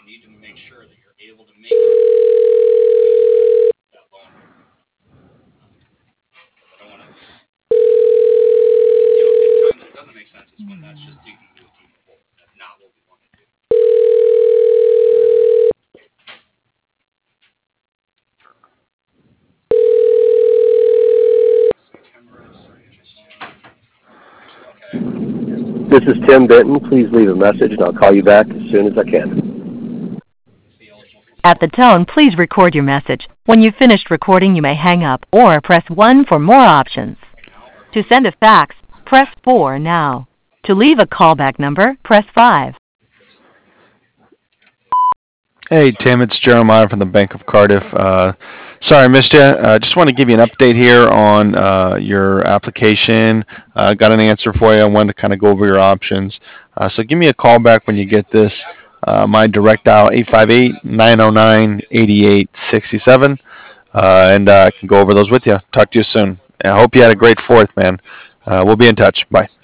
This is Tim Benton. Please leave a message and I'll call you back as soon as I can. At the tone, please record your message. When you've finished recording, you may hang up or press 1 for more options. To send a fax, press 4 now. To leave a callback number, press 5. Hey, Tim, it's Jeremiah from the Bank of Cardiff. Sorry I missed you. Just want to give you an update here on your application. Got an answer for you. I wanted to kind of go over your options. So give me a call back when you get this. My direct dial, 858-909-8867. And I can go over those with you. Talk to you soon. I hope you had a great 4th, man. We'll be in touch. Bye.